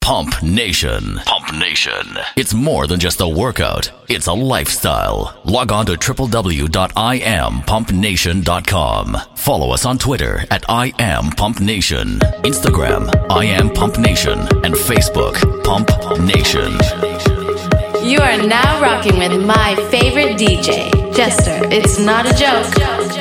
Pump Nation. Pump Nation. It's more than just a workout. It's a lifestyle. Log on to www.iampumpnation.com. Follow us on Twitter at IamPumpNation, Instagram, IamPumpNation, and Facebook, Pump Nation. You are now rocking with my favorite DJ, Jester. It's not a joke.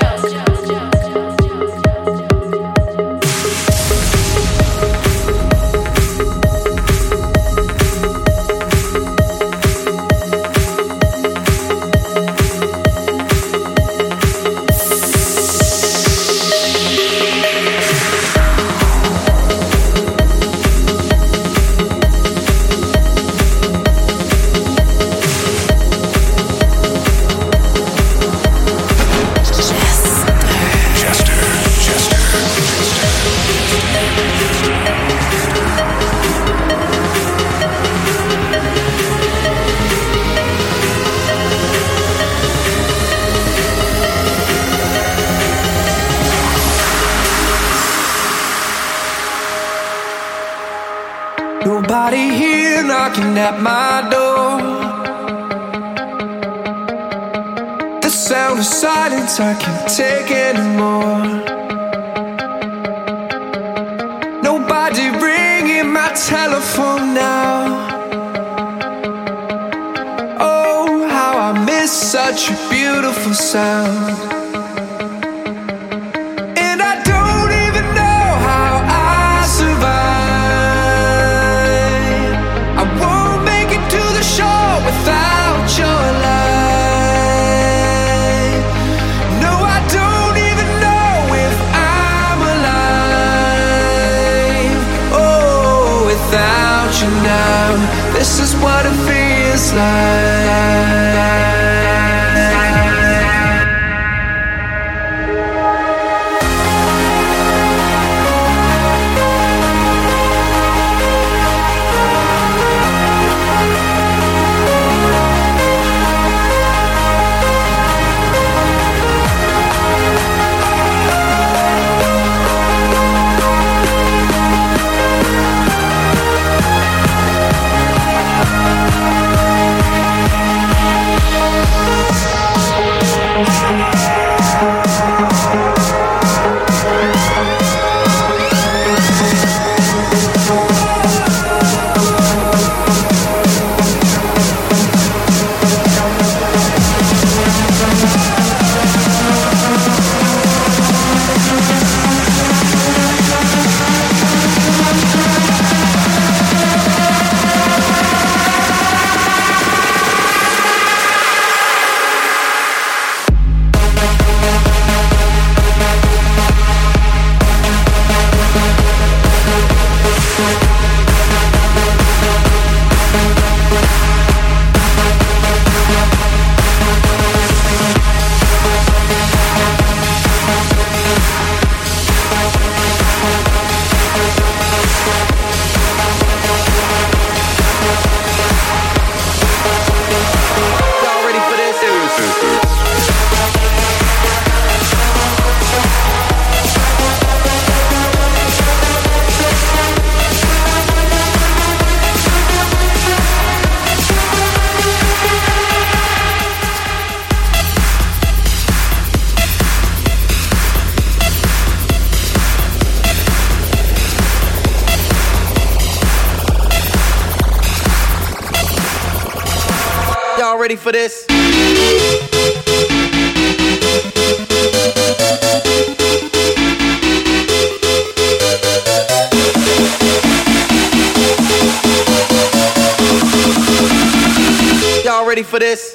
Nobody here knocking at my door. The sound of silence I can't take anymore. Nobody ringing my telephone now. Oh, how I miss such a beautiful sound. And I don't even know how I survive. Without your light, no, I don't even know if I'm alive. Oh, without you now, this is what it feels like. Ready for this? Y'all ready for this?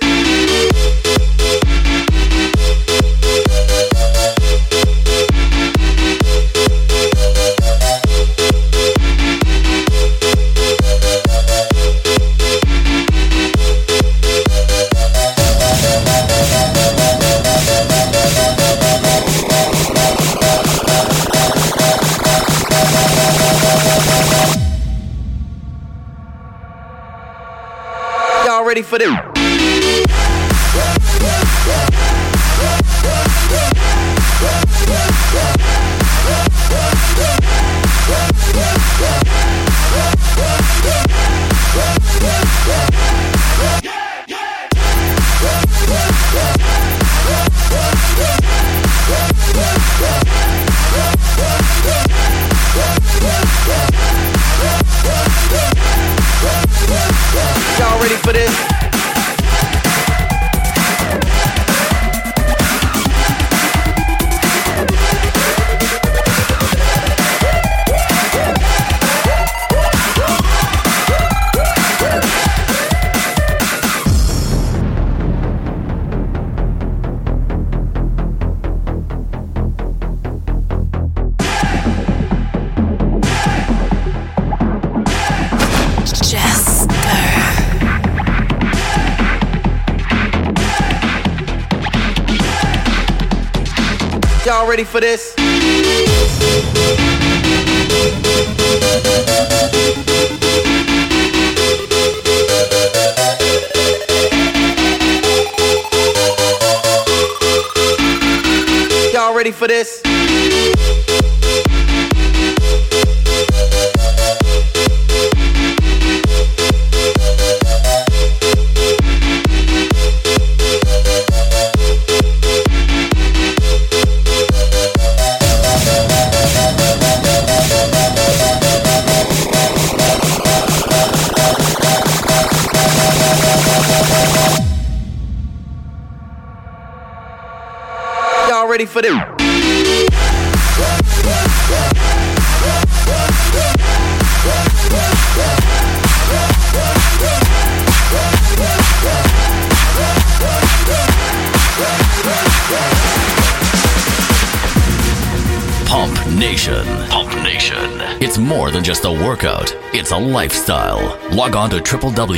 Ready for them. this? Y'all ready for this? Y'all ready for this? Y'all ready for this? Pump Nation. Pump Nation. It's more than just a workout. It's a lifestyle. Log on to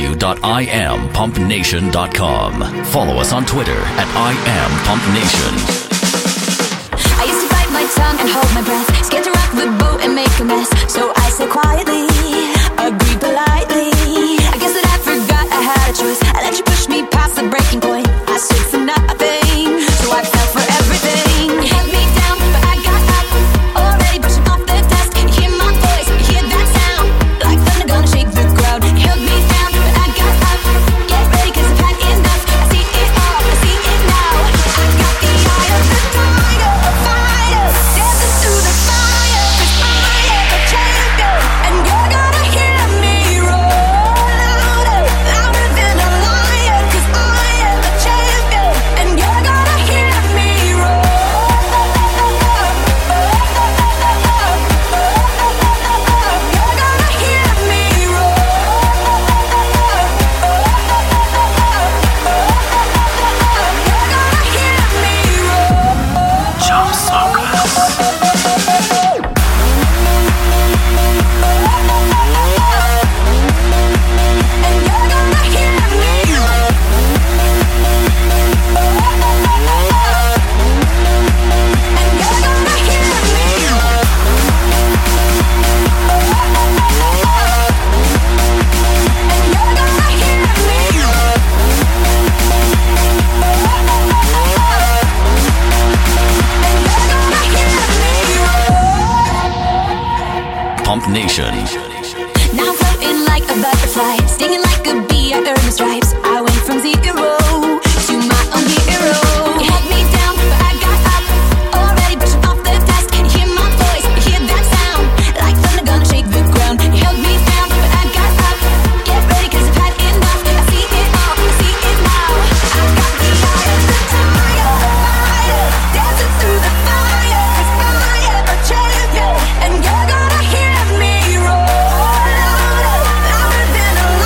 www.IamPumpNation.com. Follow us on Twitter at IamPumpNation. I used to bite my tongue and hold my breath, scared to rock the boat and make a mess. So I said quietly, agreed politely. I guess that I forgot I had a choice. I let you push me past the breaking point. I stood for nothing, so I fell for everything. You held me down, but I got up. Already brushing off the dust. You hear my voice, you hear that sound, like thunder gonna shake the ground. You held me down, but I got up. Get ready, 'cause I've had enough. I see it all, I see it now. I got the eye of the tiger, a fighter, dancing through the fire. 'Cause I am a champion, and you're gonna hear me roar louder, louder than a lion. 'Cause I am a champion, and you're gonna hear me roar. You're gonna hear me Pump Nation. Now I'm floating like a butterfly, stinging like a bee. I earned my stripes. I went from zero to my own hero. You held me down, but I got up. Already brushing off the dust. You hear my voice, you hear that sound, like thunder gonna shake the ground. You held me down, but I got up. Get ready, 'cause I've had enough. I see it all, I see it now. I got the eye of the tiger, a fighter, dancing through the fire. 'Cause I am a champion, and you're gonna hear me roar louder, louder than a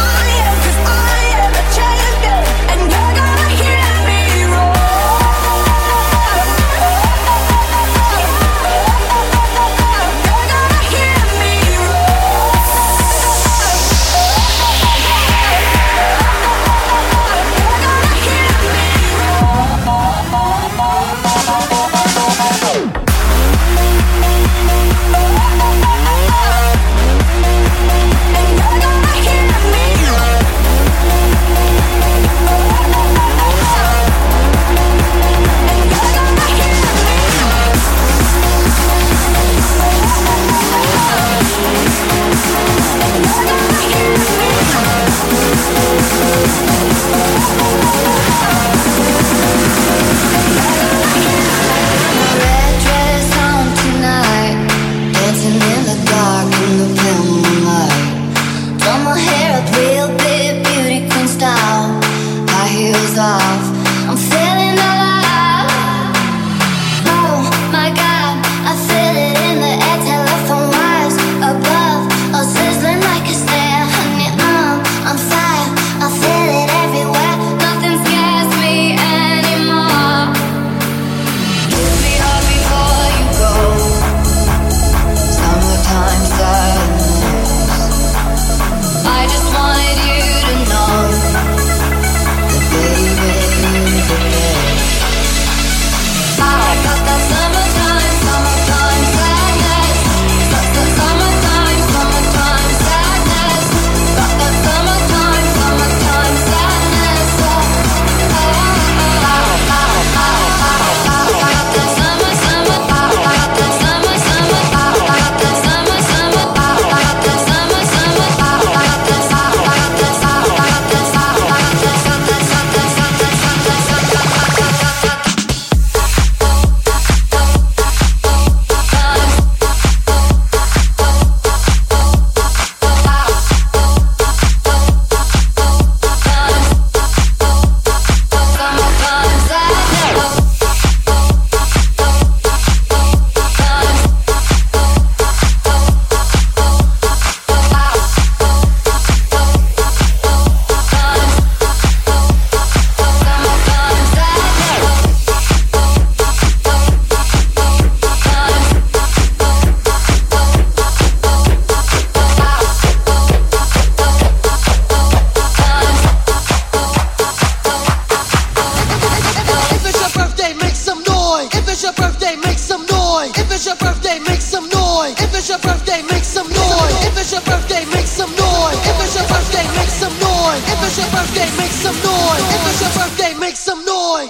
it's your birthday, make some noise. If it's your birthday, make some noise.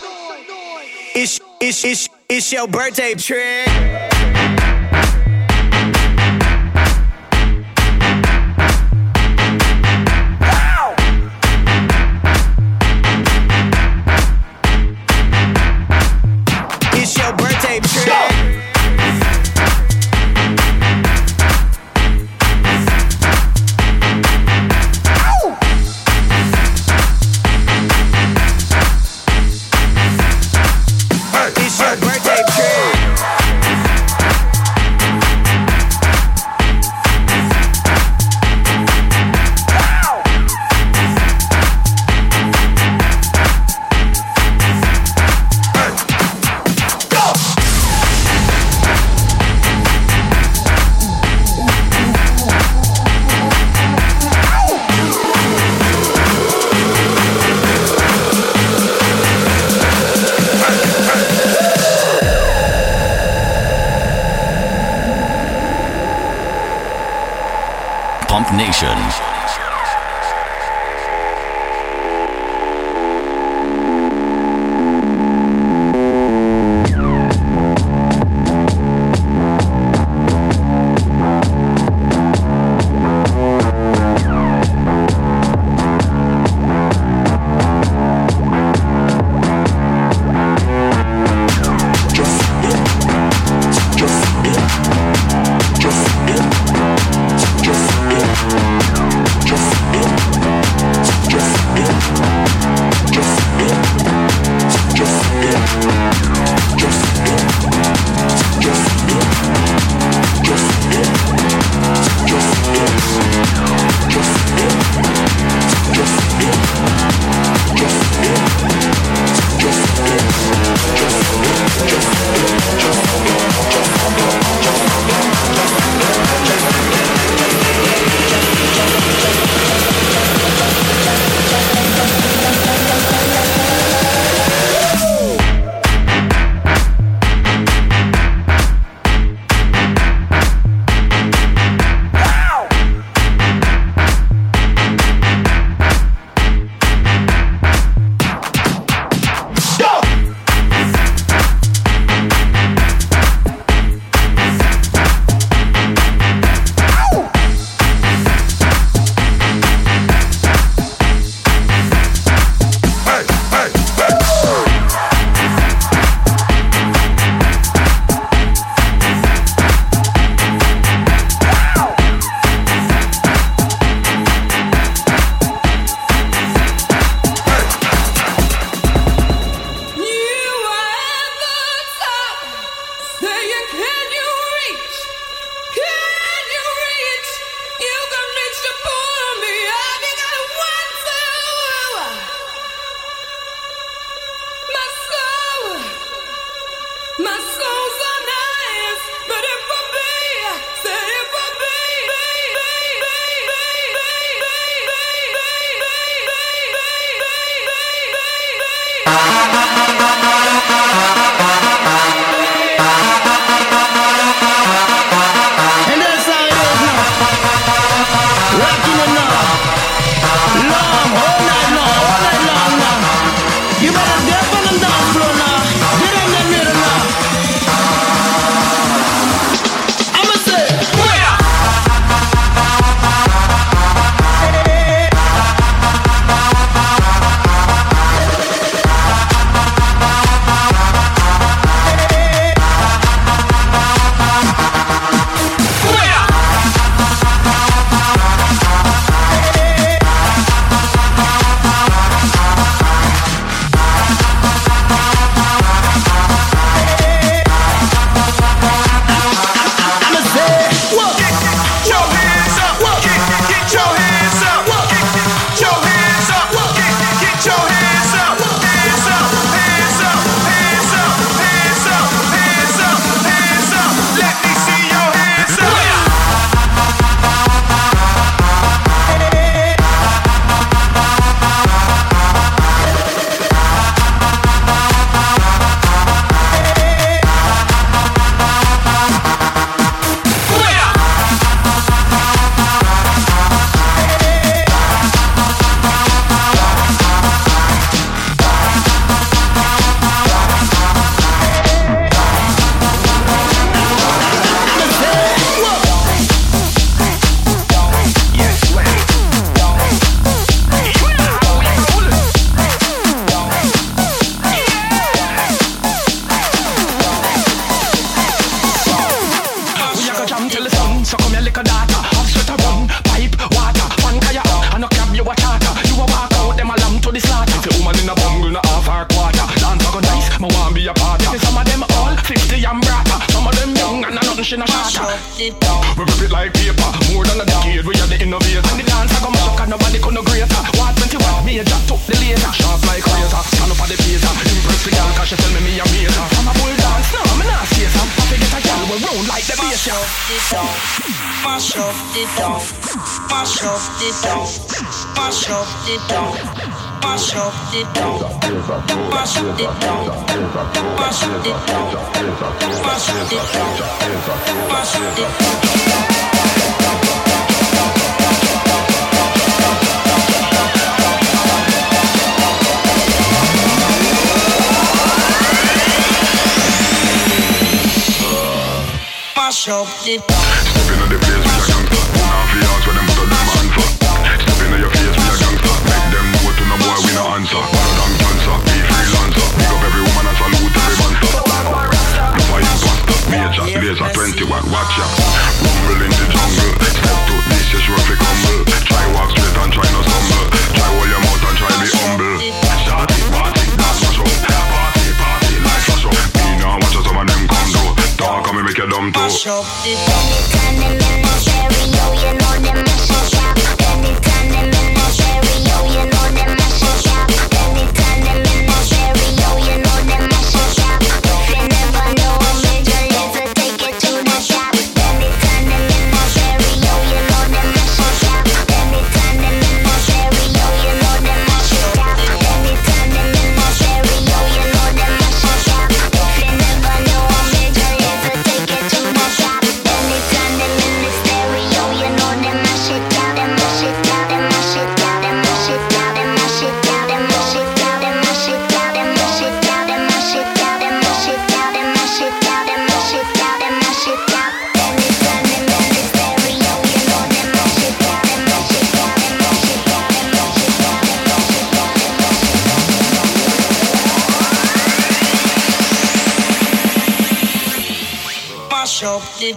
It's your birthday trick. It's your birthday trick. It's your birthday trick. Pump Nation. We rip it like paper, more than a decade. We are the innovators. And the dance I come up, and nobody could no greater. 121 major, took the laser. Sharp like razor, stand up at the pacer. Impress the girl, cause she tell me a major. I'm a bull dance, no, I'm not scared. I'm happy get a girl, we round like the bass. Mash up the down, mash up the down, mash up the down, mash up the down, mash up the down, mash up the down, mash up the down, mash up the down. Mash up the down. Step into the place, we a gangster. One half the house where them put a them hand for. Step into your face, we a gangster. Make them know to no boy, we no answer. Better than cancer, be freelancer. Pick up every woman and salute every monster. Look for you pastor, major, laser 21, watch ya. Rumble in the jungle. Step to this, you sure fi crumble. Try walk straight and try no stumble. Try hold your mouth and try be humble. Party, party, dance mash up. Party, party, like flash up. Me now watch some of them come do. Talk and me make you dumb too. Mash up the down. Anytime them in the stereo, you know them mash it up. Anytime them in the stereo, you know them mash it up. Anytime them in the stereo, you know them mash it up. If you never know a major laser, take it to the shop. Anytime them in the stereo, you know them mash it up. Anytime them in the stereo, you know them mash it up. Anytime them in the stereo, you know them mash it up. If you never know a major laser, take it to the shop. Anytime them in the stereo, you know them mash it up. Them mash it up, them mash it up, them mash it up, them mash it up, them mash it up, them mash it up, them mash it up, them mash it up, them mash it up, them mash it up, them mash it up, them mash it up. Anytime them in the stereo, you know them mash it up, them mash it up, them mash it up, them mash it up, them mash it up, them mash it up. Mash up the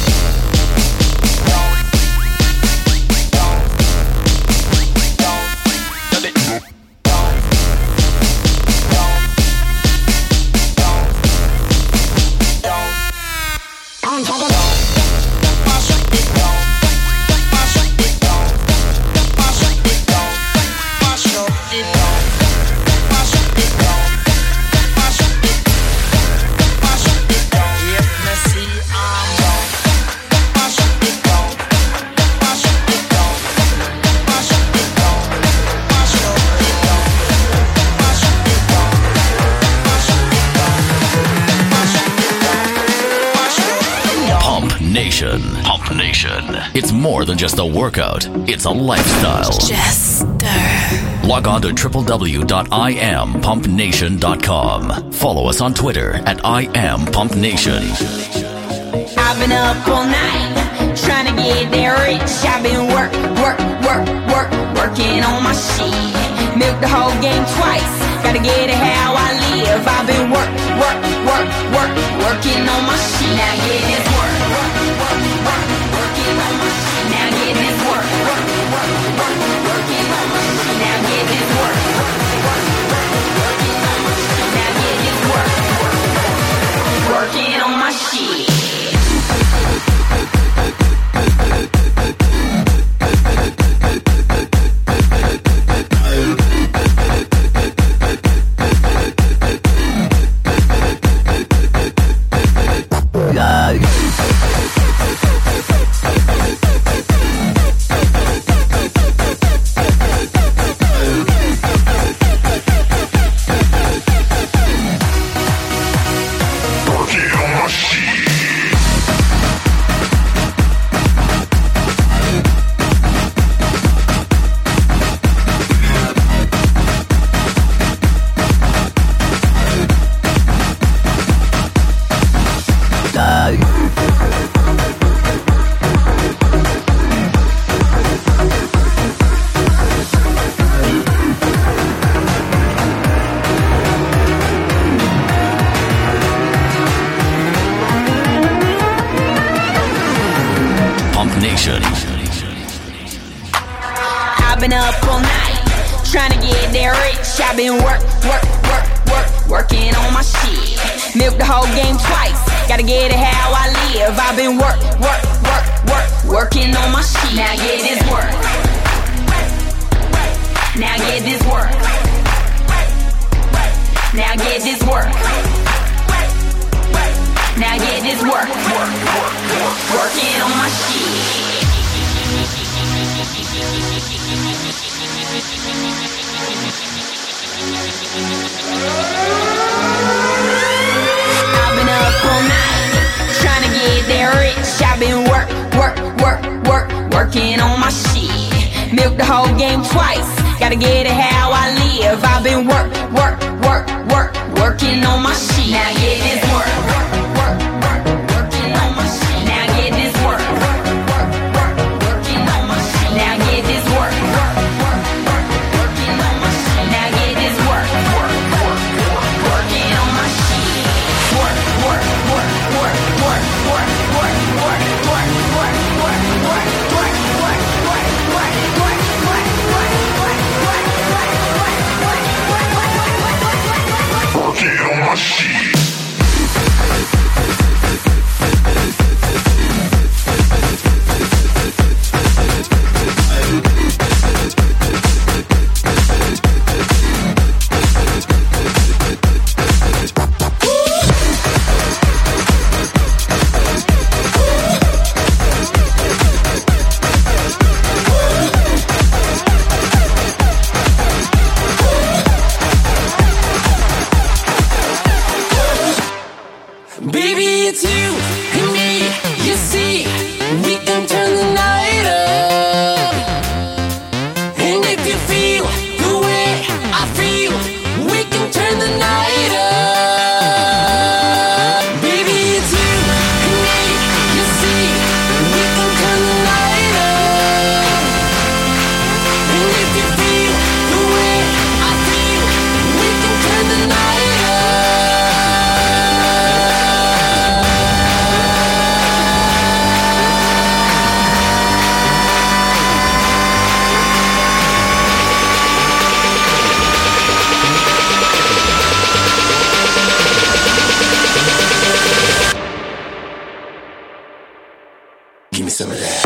Pump Nation. It's more than just a workout, it's a lifestyle. Jester. Log on to www.IamPumpNation.com. Follow us on Twitter at IamPumpNation. I've been up all night, trying to get that rich. I've been working on my shit. Milk the whole game twice, gotta get it how I live. I've been working on my shit. Now get this work, working on my shit. Now get this work, working on my shit. Now get this work, working on my shit. Now get this work, working on my shit. I've been up all night, trying to get that rich. I've been working on my shit. Milk the whole game twice, gotta get it how I live. I've been working on my shit. Now get this work. Now get this work. Now get this work. Now get this work. Working on my shit. I've been up all night, trying to get that rich. I've been working on my shit. Milk the whole game twice, gotta get it how I live. I've been working on my shit. Now get this work. Working on my shit. Now get this work. Working on my shit. Now get this work. Working on my shit. Now get this work. Working on my shit. Working on my shit. Baby, it's you and me, you see, we can turn the night up. And if you feel the way I feel, we can turn the night up. Baby, it's you and me, you see, we can turn the night up. And if you feel the way I feel, we can turn the night up. Give me some of that.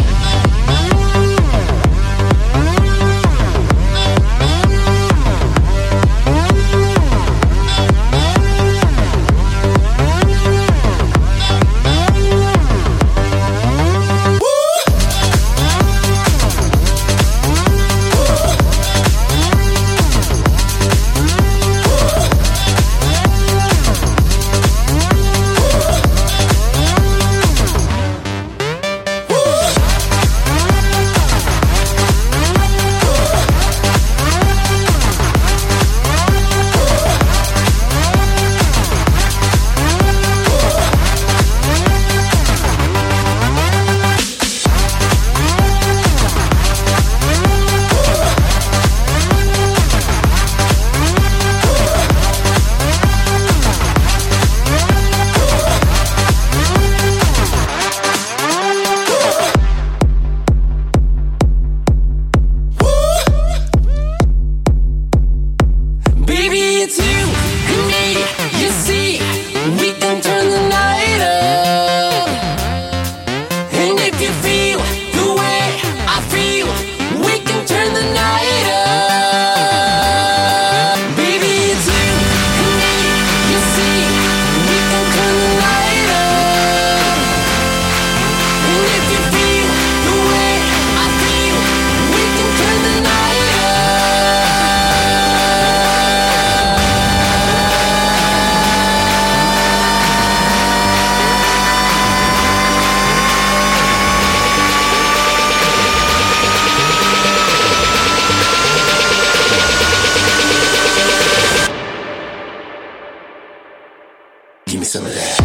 Give me some of that.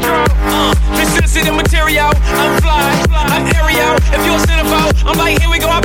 I'm fly, I'm aerial. If you're a centerfold, I'm like, here we go.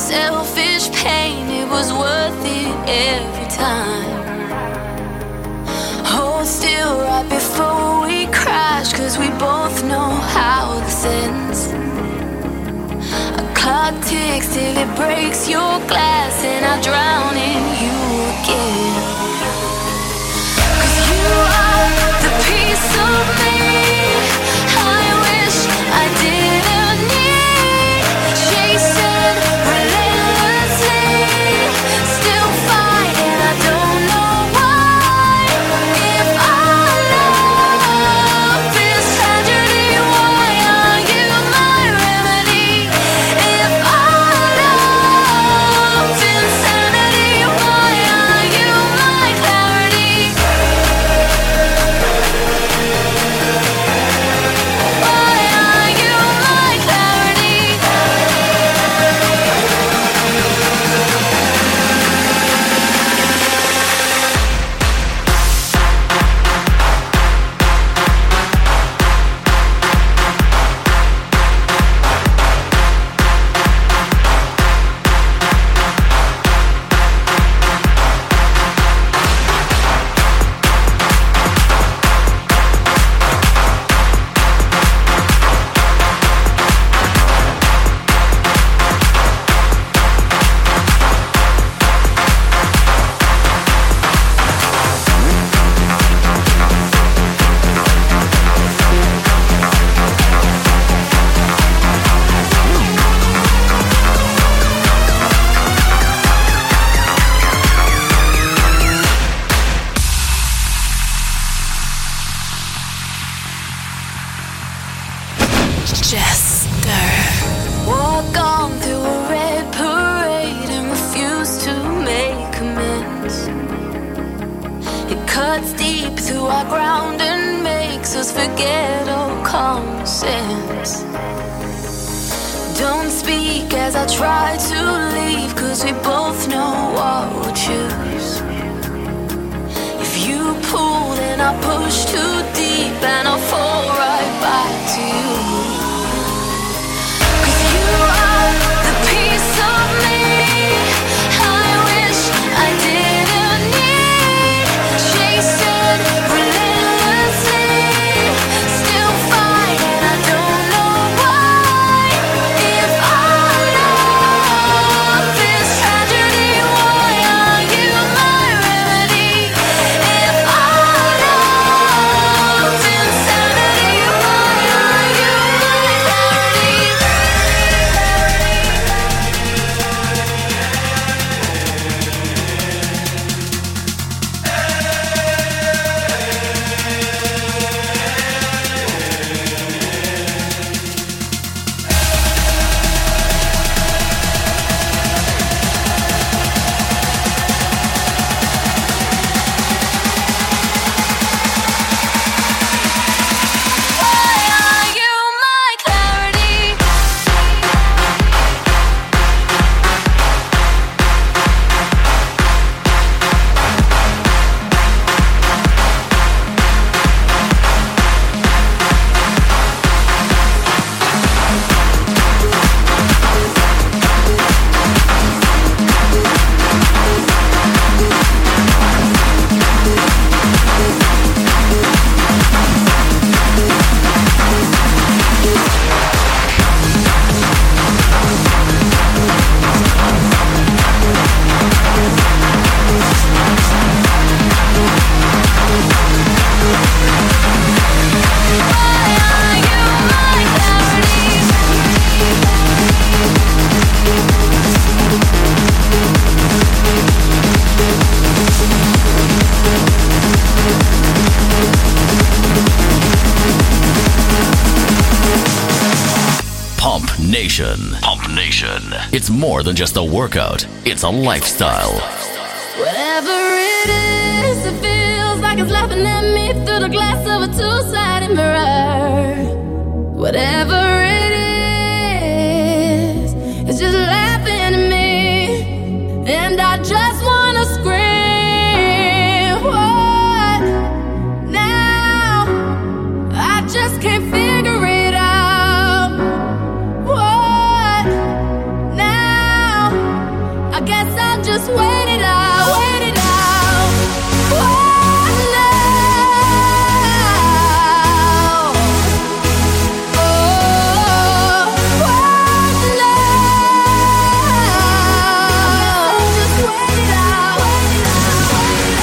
selfish pain, it was worth it every time. Hold still right before we crash, 'cause we both know how this ends. A clock ticks till it breaks your glass, and I drown in you again. 'Cause you are the piece of me I wish I didn't need. Chasing relentlessly, still fighting, I don't know why. If our love is tragedy, why are you my remedy? If our love's insanity, why are you my clarity? Why are you my clarity? Jester. Walk on through a red parade and refuse to make amends. It cuts deep through our ground and makes us forget all common sense. Don't speak as I try to leave, 'cause we both know what we'll choose. If you pull, then I push too deep and I'll fall right back to you. 'Cause you are the piece of me I wish I didn't need. Chasing relentlessly, still fighting, I don't know why. If our love is tragedy, why are you my remedy? If our love's insanity, why are you my clarity? Why are you my clarity? Pump Nation. Pump Nation. It's more than just a workout, it's a lifestyle. Whatever it is, it feels like it's laughing at me through the glass of a two-sided mirror. Whatever it is, it's just laughing at me, and I just wanna scream. What now? I just can't figure it out. What now? wait it out, wait it out. One love. Oh, one love. Just wait it out, wait it out, wait it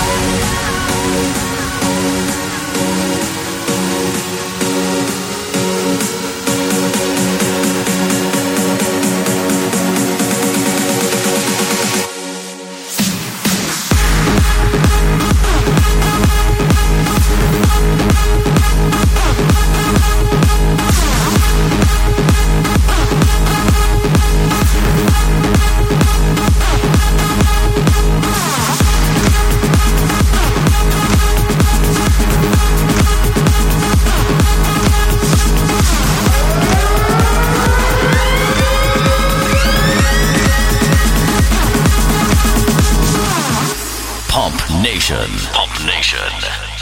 Pump Nation. Pump Nation.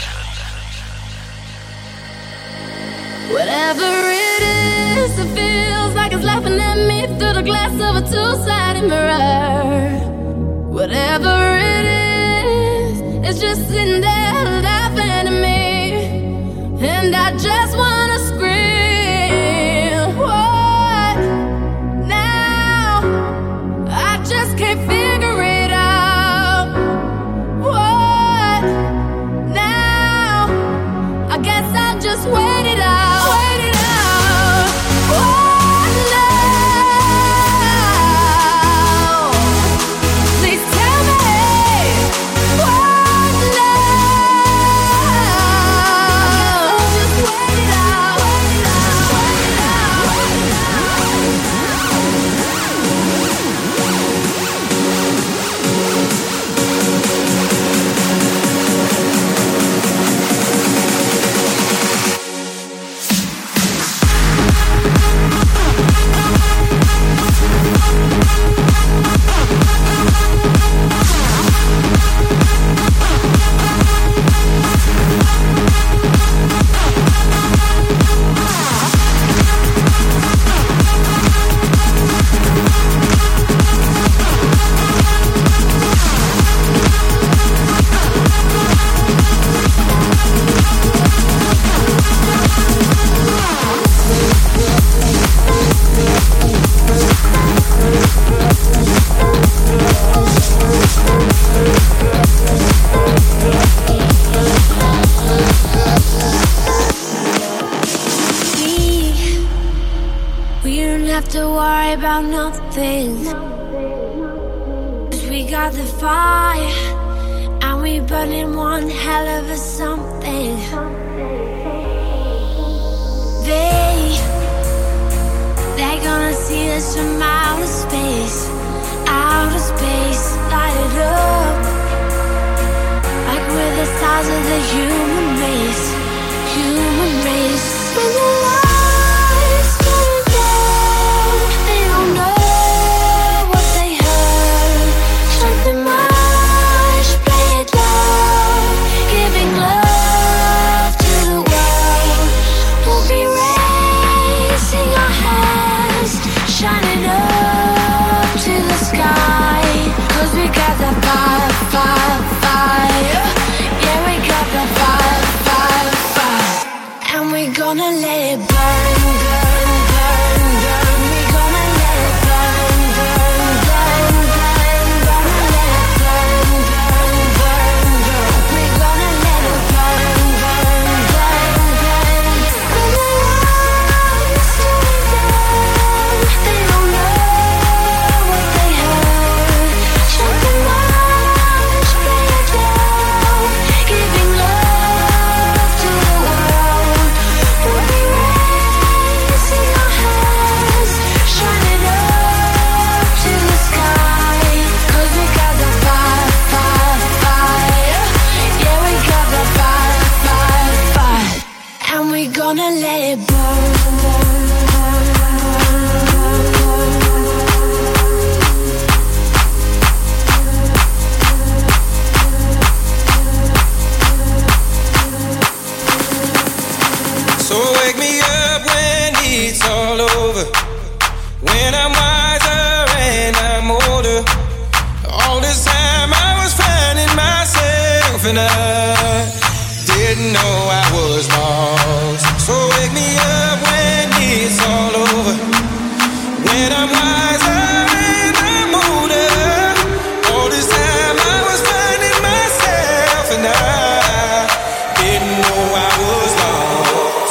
Whatever it is, it feels like it's laughing at me through the glass of a two-sided mirror. Whatever it is, it's just sitting there laughing at me, and I just wanna scream. What now? I just can't figure it out. What now? I guess I'll just wait it out, wait it out. One love. Please tell me. One love. Just wait it out, wait it out, wait it out, wait it We don't have to worry about nothing, 'cause we got the fire, and we burning one hell of a something. They're gonna see us from outer space, light it up, like we're the stars of the human race. When the lights going down, they don't know what they heard. Something much, play it loud, giving love to the world. We'll be raising our hands, shining up to the sky, 'cause and I didn't know I was lost. So wake me up when it's all over, when I'm wiser and I'm older. All this time I was finding myself and I didn't know I was lost.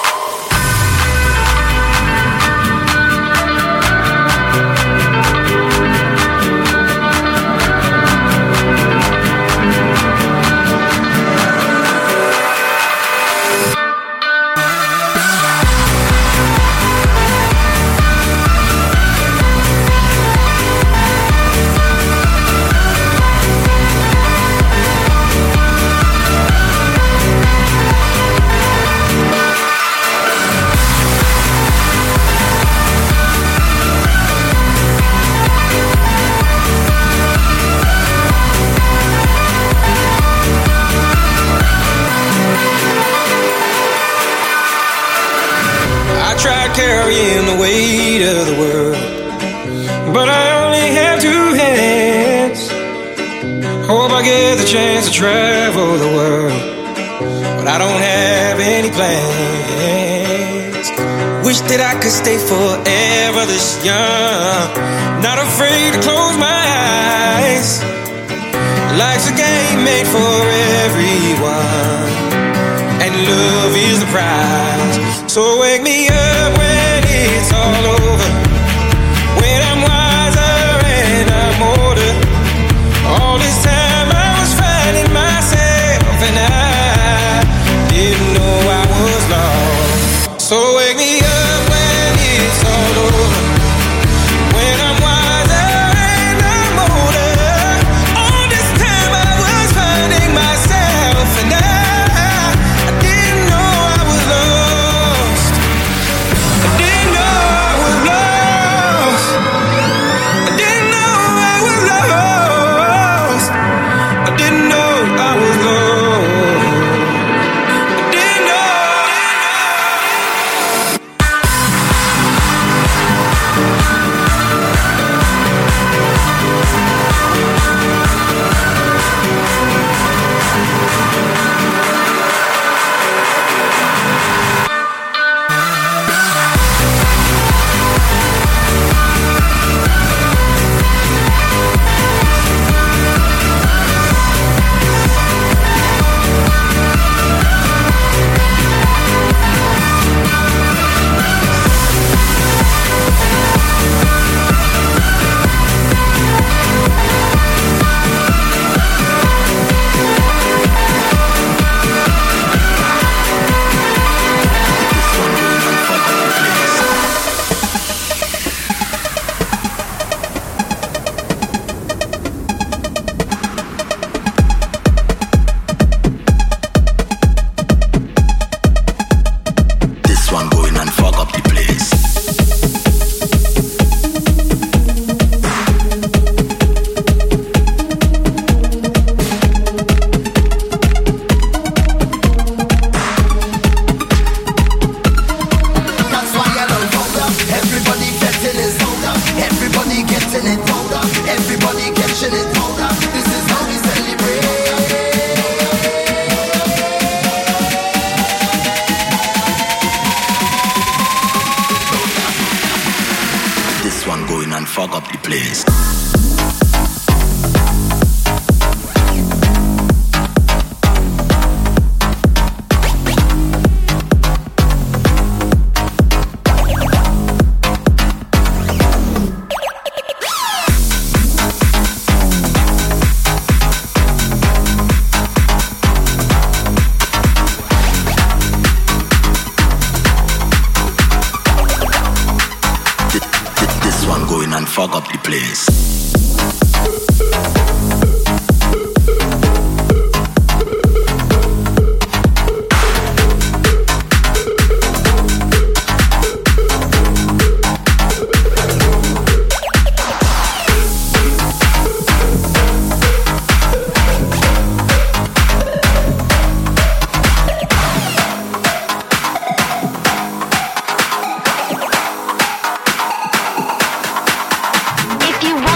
Carrying the weight of the world, but I only have two hands. Hope I get the chance to travel the world, but I don't have any plans. Wish that I could stay forever this young, not afraid to close my eyes. Life's a game made for everyone, and love is the prize. So wake me up when it's all over, when I'm wiser and I'm older. All this time I was finding myself and I didn't know I was lost. So wake me up when it's all over, when I'm wiser and I'm older. All this time I was finding myself and I didn't know I was lost. I didn't know I was lost. I didn't know I was lost. I didn't know I was lost. I didn't know. Fog up the place. If you want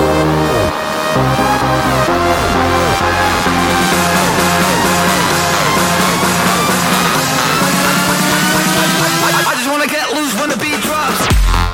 I just wanna get loose when the beat drops.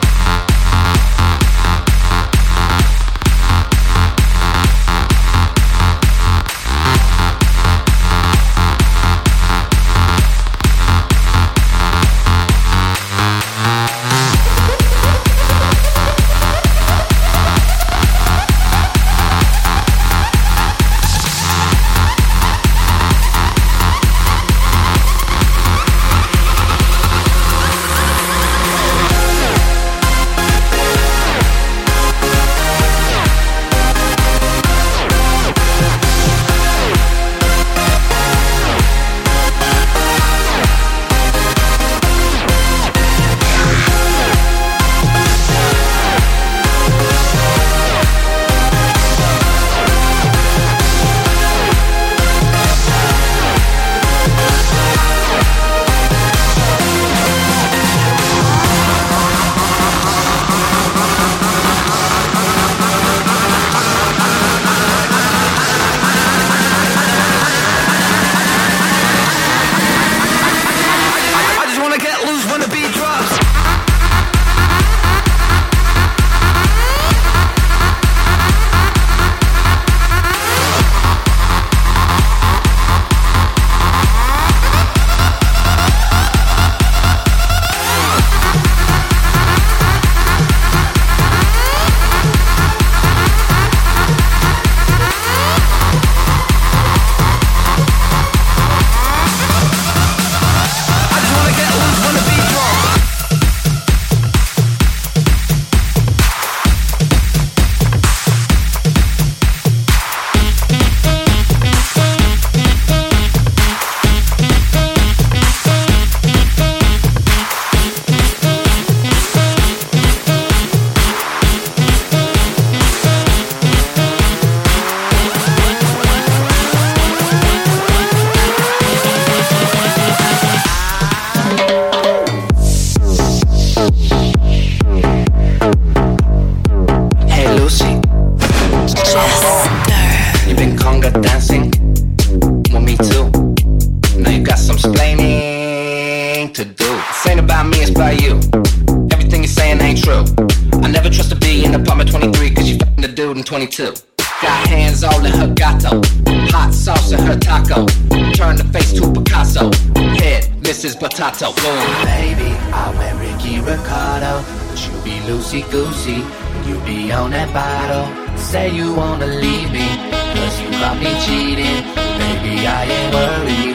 dude in 22. Got hands all in her gato. Hot sauce in her taco. Turn the face to Picasso. Head, Mrs. Potato. Boom. Baby, I wear Ricky Ricardo, but you be loosey-goosey. You be on that bottle. Say you wanna leave me, cause you caught me cheating. Baby, I ain't worried.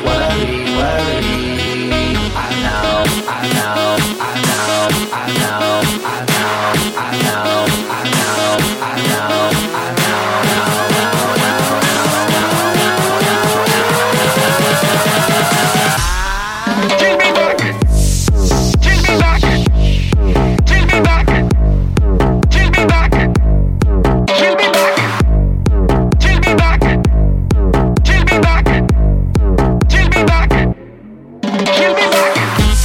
I know, I know, I know, I know, I know, I know, I know, I know, I know. Take me back. Take me back. Take me back. Take me back. Take me back. Take me back. Take me back. Take me back. Take me back.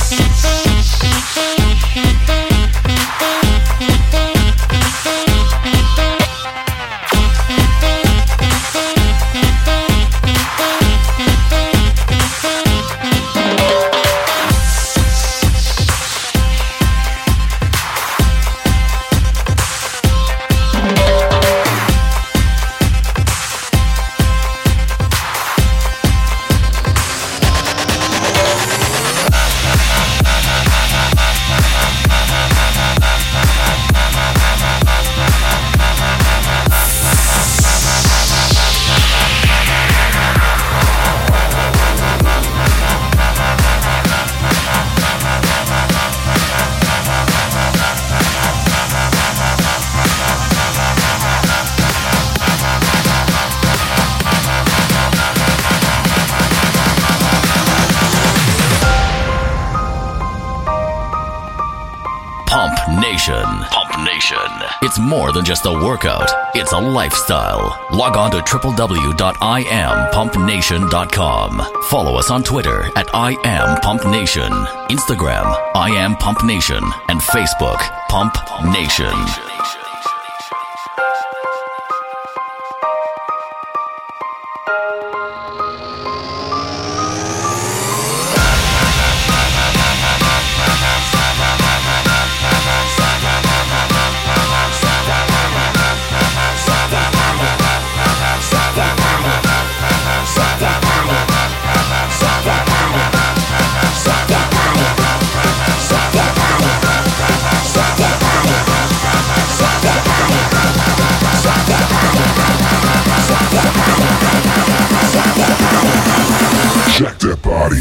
Pump Nation. It's more than just a workout. It's a lifestyle. Log on to www.IamPumpNation.com. Follow us on Twitter at IamPumpNation, Instagram IamPumpNation, and Facebook Pump Nation. Check that body.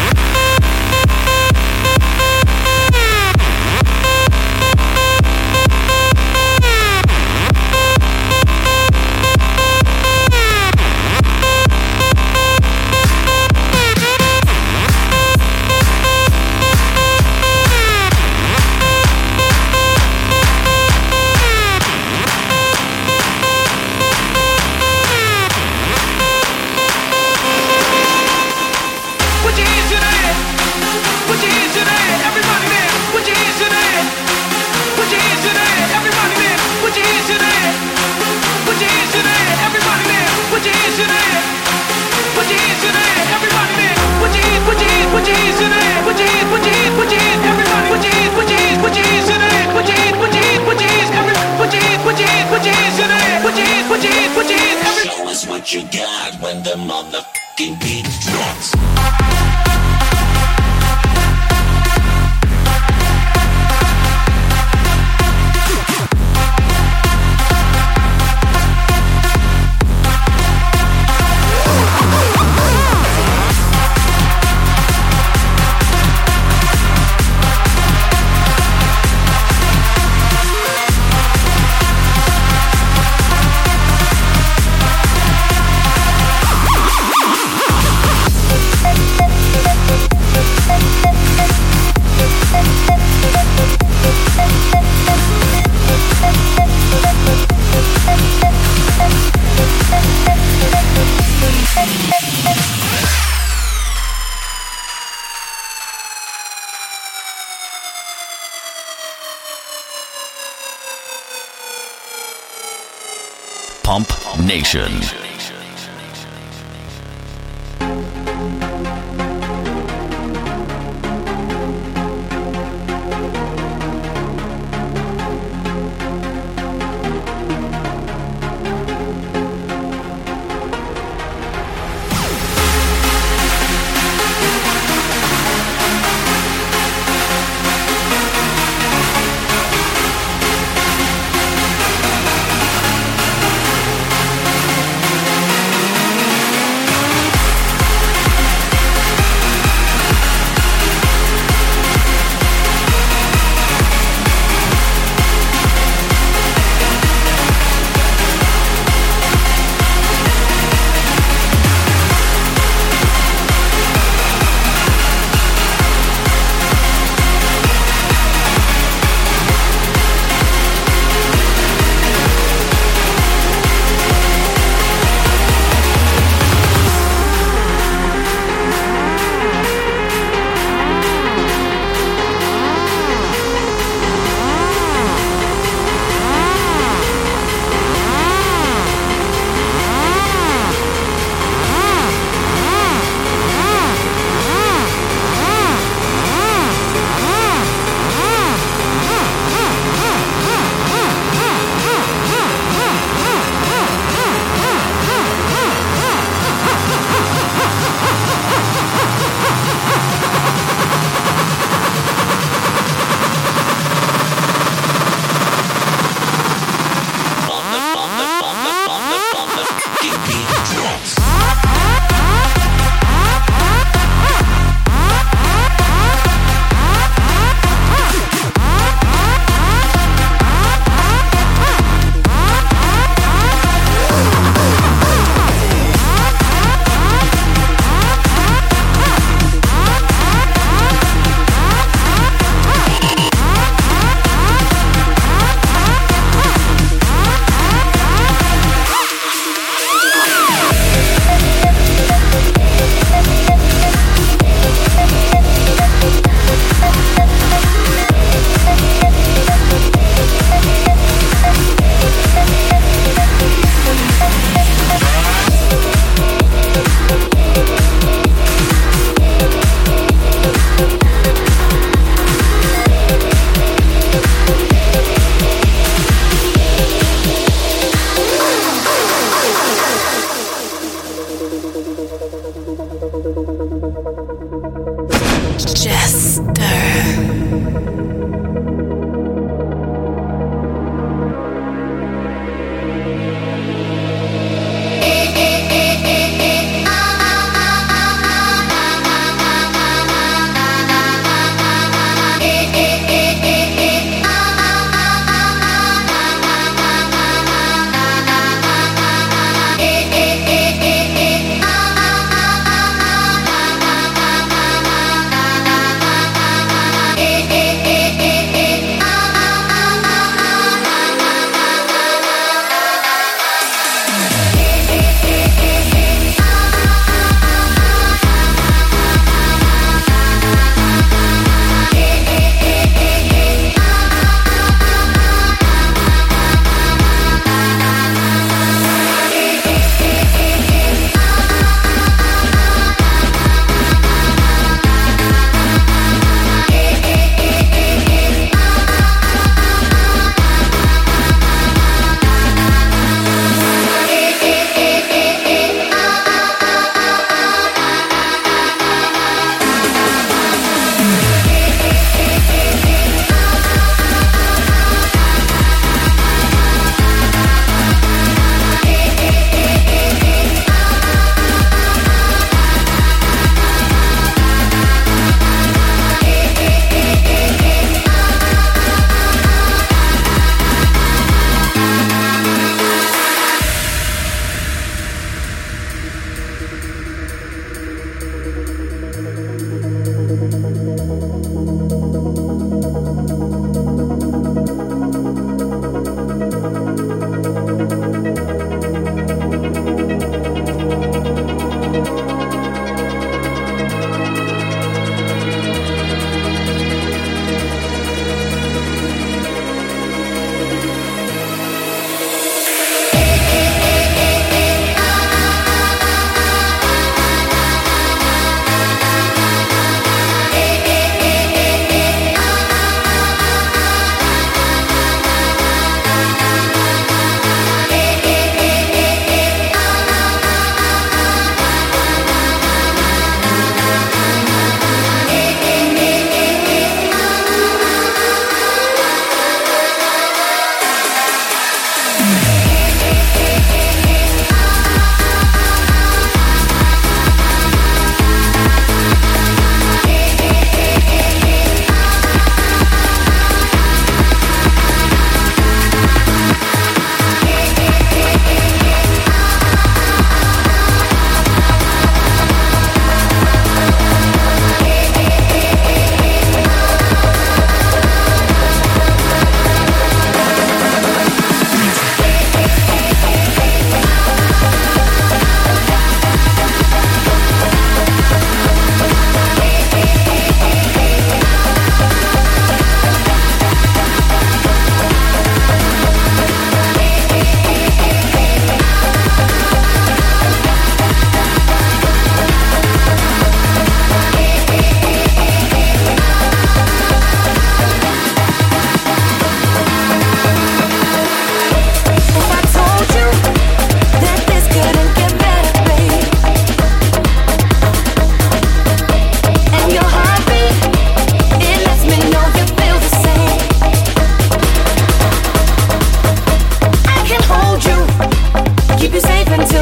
Show us what you got when the motherfucking beat drops. Pump Nation.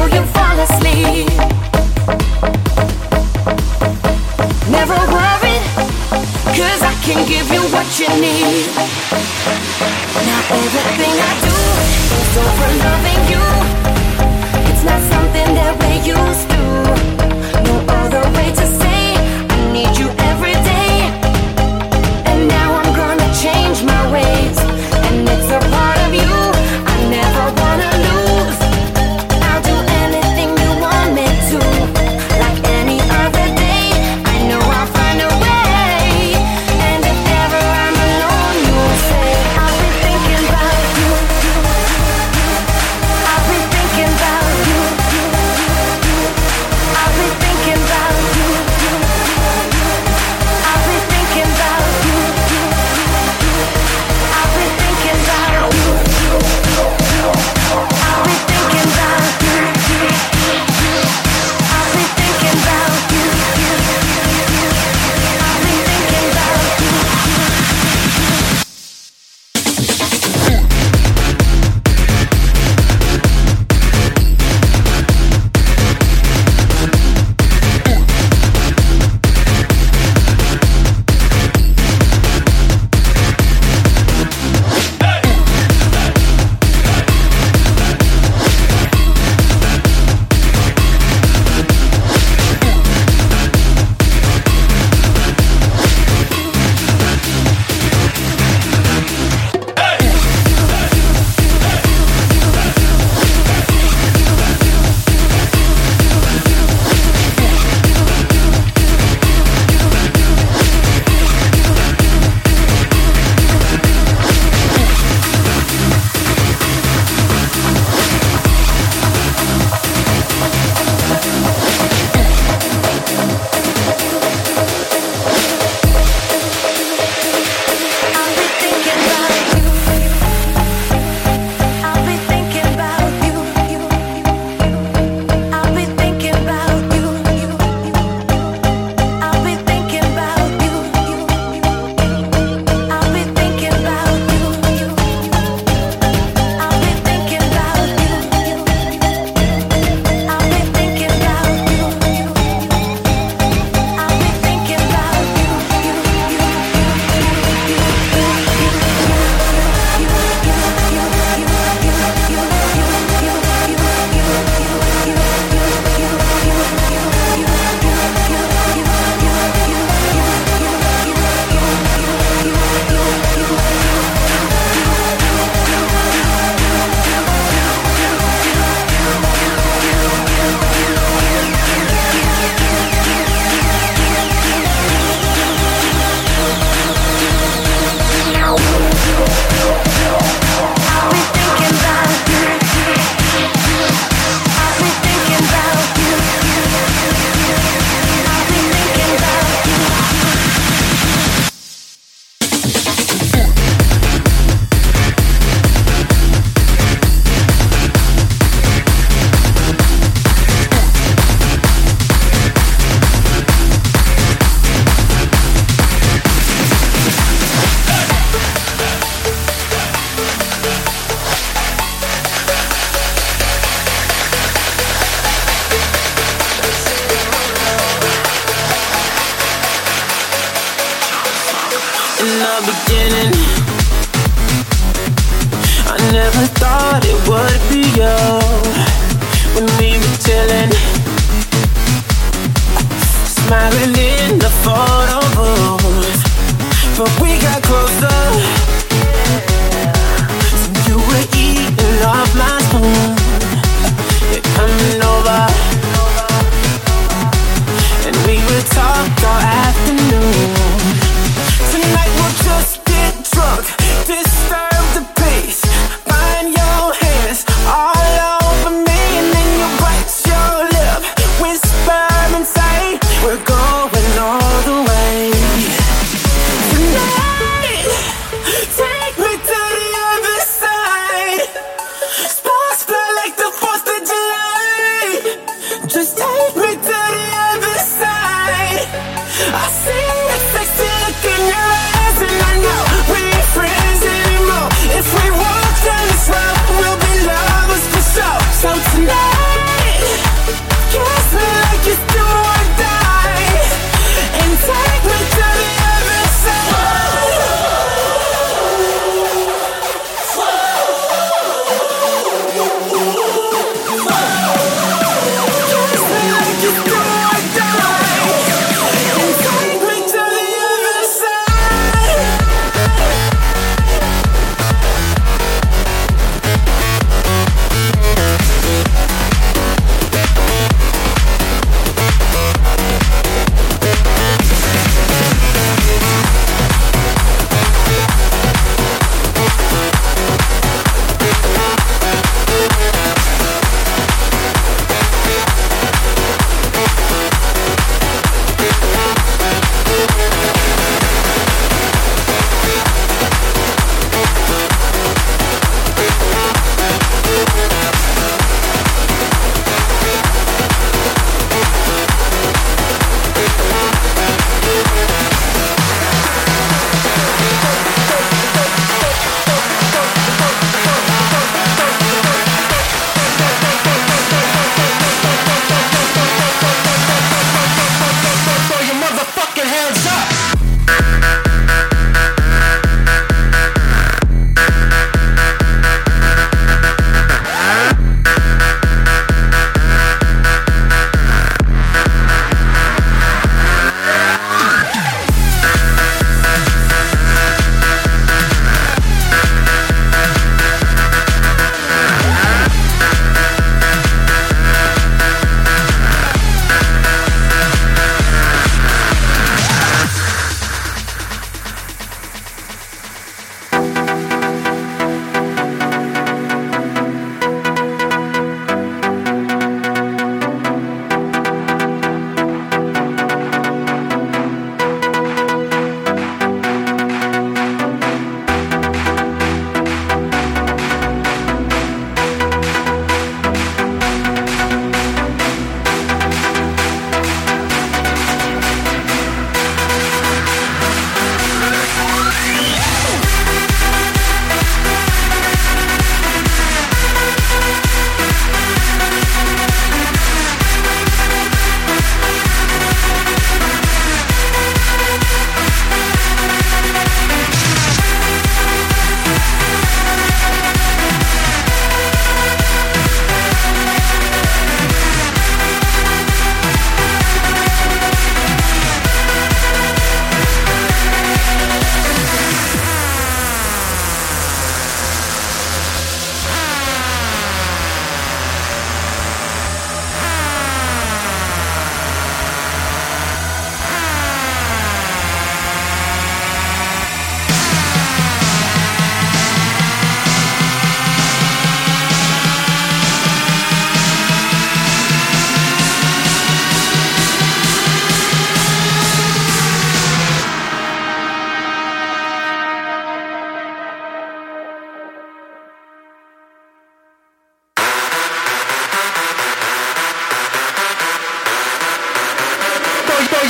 till you fall asleep. Never worried, 'cause I can give you what you need. Now everything I do is over loving you. It's not something that we're used to. No other way to say I need you every day. And now I'm gonna change my ways, and it's a part of you I never wanna lose. I'll do anything you want me to. Like any other day, I know I'll find a way. And if ever I'm alone, you'll say I'll be thinking about you. I'll be thinking about you. I'll be thinking about you. I'll be thinking about you. I'll be thinking about you. I'll be thinking about you. I'll be thinking about you. I'll be thinking about you. In the beginning, I never thought it would be you. When we were chilling, smiling in the photo booth, but we got closer, so you were eating off my spoon. You're coming over, and we would talk all afternoon. Tonight we'll just get drunk, disturb the peace, find your hands all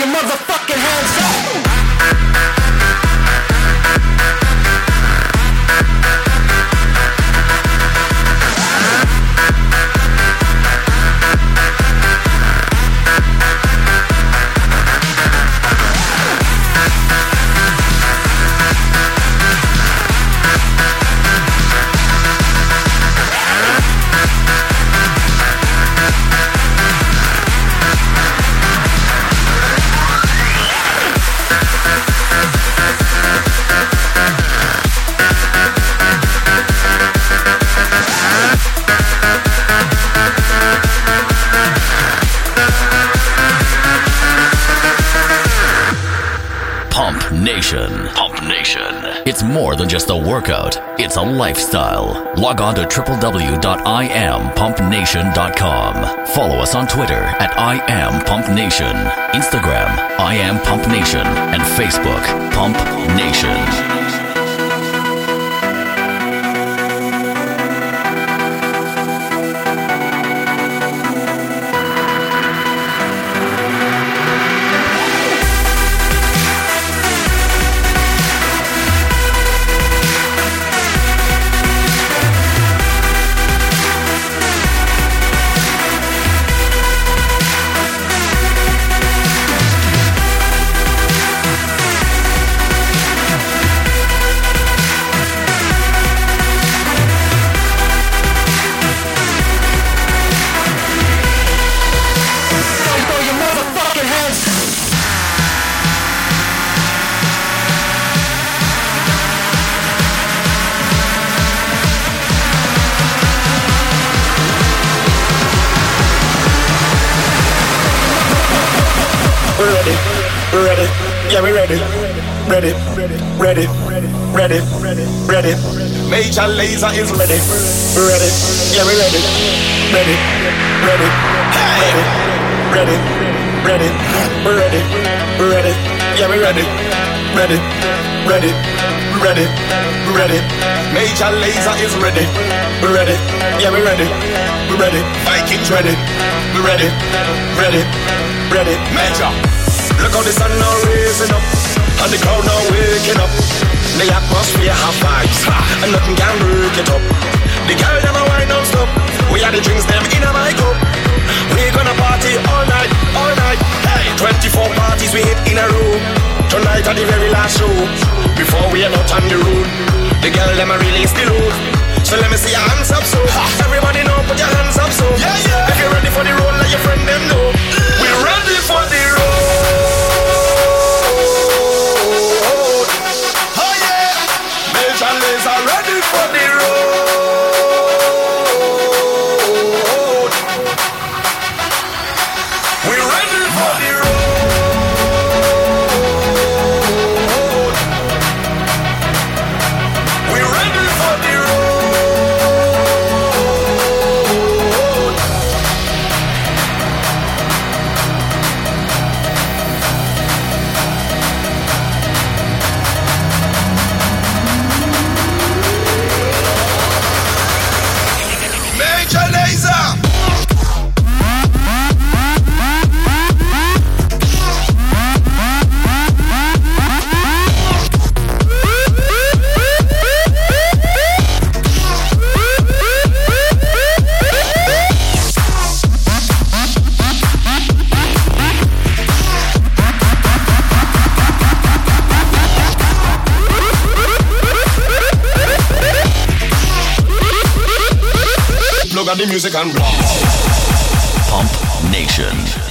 your motherfucking hands up. Pump Nation. It's more than just a workout, it's a lifestyle. Log on to www.IamPumpNation.com. Follow us on Twitter at IamPumpNation, Instagram IamPumpNation, and Facebook Pump Nation. Yeah, we ready. Ready. Major Lazer is ready. Ready. Yeah, we ready. Ready. Hey. Ready. Yeah, we ready. Ready. Major Lazer is ready. Ready. Yeah, we ready. Vikings ready. We ready. Major. Look how the sun now raising up, and the crowd now waking up. The atmosphere have vibes, and nothing can break it up. The girl them a wine non-stop. We are the drinks them in a my cup. We gonna party all night. Hey, 24 parties we hit in a row. Tonight at the very last show. Before we are out on the road, the girl them a release the load. So let me see your hands up, so everybody know, put your hands up, so if you're ready for the road, let your friend them know. We're ready for the road. Oh yeah, Major Lazer ready for the road. We're ready for the road. We're ready for the road. Plug out the music and Pump Nation.